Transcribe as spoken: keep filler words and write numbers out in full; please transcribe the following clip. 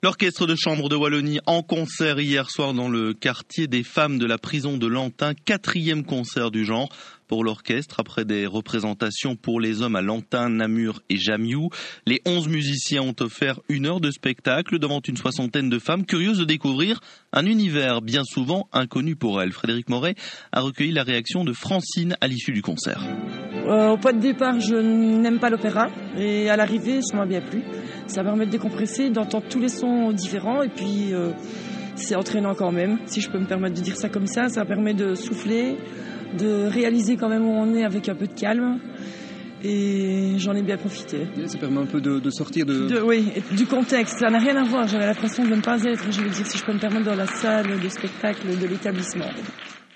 L'orchestre de chambre de Wallonie en concert hier soir dans le quartier des femmes de la prison de Lantin, quatrième concert du genre pour l'orchestre après des représentations pour les hommes à Lantin, Namur et Jamiou. Les onze musiciens ont offert une heure de spectacle devant une soixantaine de femmes curieuses de découvrir un univers bien souvent inconnu pour elles. Frédéric Moret a recueilli la réaction de Francine à l'issue du concert. Euh, au point de départ, je n'aime pas l'opéra et à l'arrivée, ça m'a bien plu. Ça permet de décompresser, d'entendre tous les sons différents et puis euh, c'est entraînant quand même, si je peux me permettre de dire ça comme ça. Ça permet de souffler, de réaliser quand même où on est avec un peu de calme et j'en ai bien profité. Ça permet un peu de, de sortir de... de... Oui, du contexte, ça n'a rien à voir. J'avais l'impression de ne pas être, je veux dire, si je peux me permettre, dans la salle de spectacle de l'établissement.